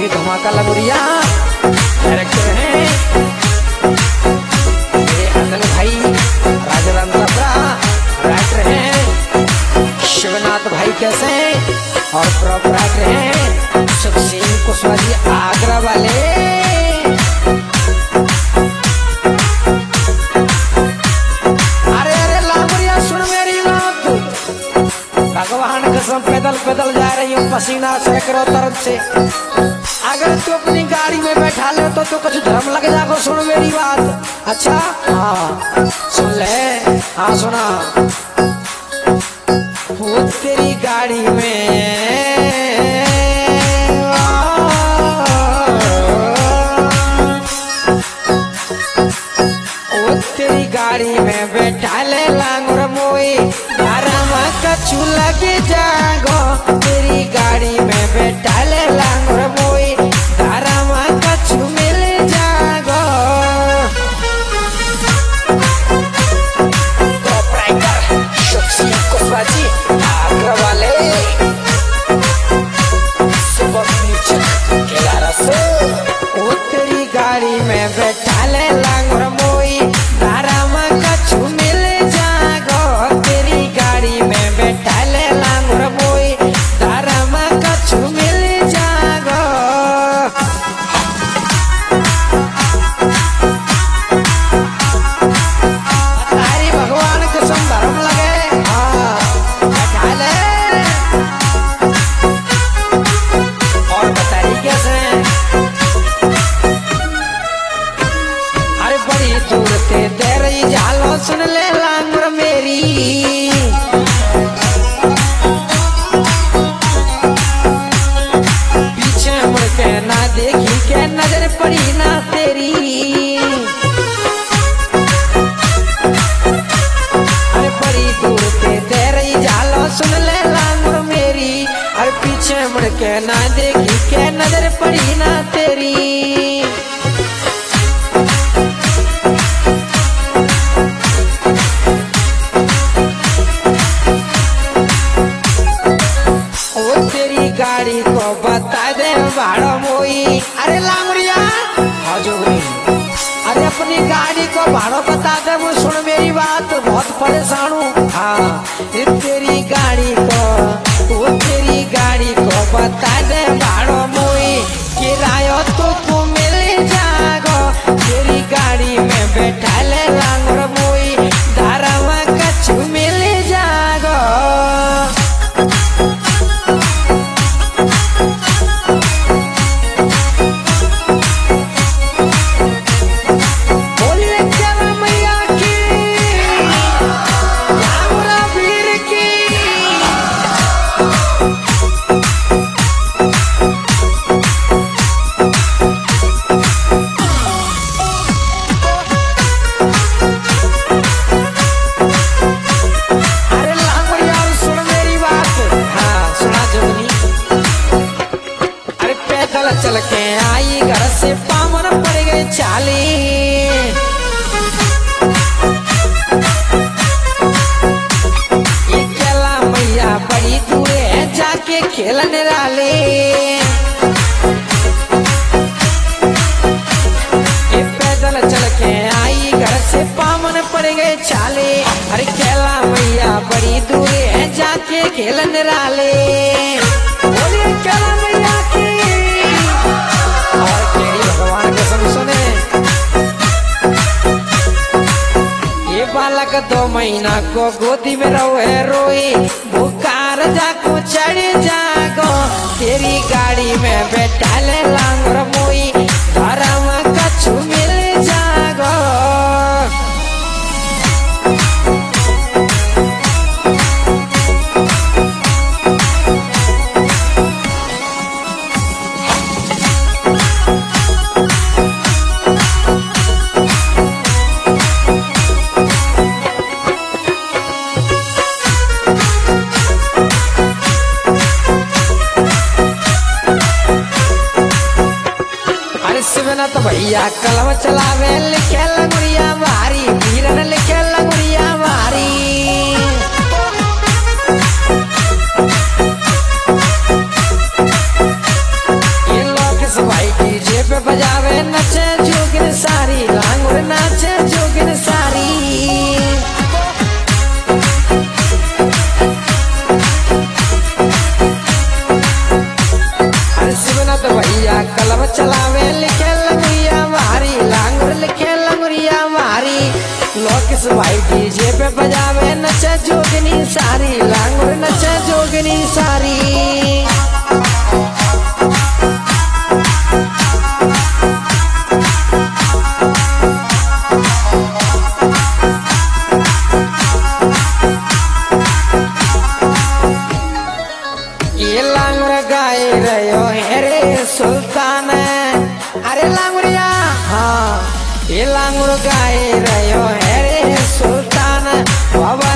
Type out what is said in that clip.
भी धमाका लगुरिया डायरेक्टर हैं मेरे अनिल भाई, राजाराम तबरा राइटर हैं शिवनाथ भाई कैसे और प्रोपराइटर हैं सुखसिंह कुशवाहा जी आगरा वाले। भगवान कसम पैदल पैदल जा रही हूँ पसीना सैकड़ों तरफ से। अगर तू अपनी गाड़ी में बैठा ले तो कुछ धर्म लग जाएगा। सुन मेरी बात। अच्छा हाँ सुन ले। हाँ सुना। वो तेरी गाड़ी में वो तेरी गाड़ी में बैठा ले लांगुर मोई कछु लगे जागो। तेरी गाड़ी में बैठा ले लांगुर मोई धारामा कछु मिल जागो। प्रोपराइटर सुखसिंह कुशवाहा जी आगरा वाले सुबह म्यूजिक केलारा से। वो तेरी गाड़ी में बैठा ले लांगुर मोई धारामा कछु मिल जागो। तेरी गाड़ी में बैठा ले लांगुर मोई धारामा कछु मिल जागो। तारी भगवान कसम धर्म लगे। हाँ बैठा ले और बताई कैसे। अरे बड़ी दूर से दे रही झालो सुन ले लांगुर मेरी। देखी के नजर पड़ी ना तेरी। अरे बड़ी दूर से दे रही झालो सुन ले लांगुर मेरी। अरे पीछे मुड़ के ना देखी के नजर पड़ी ना तेरी। वो तेरी गाड़ी को बता दे भाड़ो मोई। अरे लांगुरिया अरे अपनी गाड़ी को भाड़ो बता दे। वो सुन मेरी बात बहुत परेशान हूँ। हाँ तेरी गाड़ी को बता दे भाड़ो मोई किराया तो मिल जागो। तेरी गाड़ी में बैठा ले लांगुर मोई धारामा कछु मिल जागो। चल के आई घर से पावन पड़ गई चाली। ये केला मैया बड़ी दूर है जाके खेलने वाले। ये पैदल चल के आई घर से पावन पड़ गए चाले। अरे केला मैया बड़ी दूर है जाके खेलने वाले। बोलिए केला मैया की। बालक 2 महीना को गोदी में रोए रोई बुखार जाको चढ़ जागो। तेरी गाड़ी में बैठा ले लांगुर मोई धारामा कछु मिल जागो। तो भैया कलम चलावे लिखे लगुड़िया मारी वीरन लिखे लगुड़िया मारी। ये लोग ये लांगुर गाए रहो है रे सुल्तान बाबा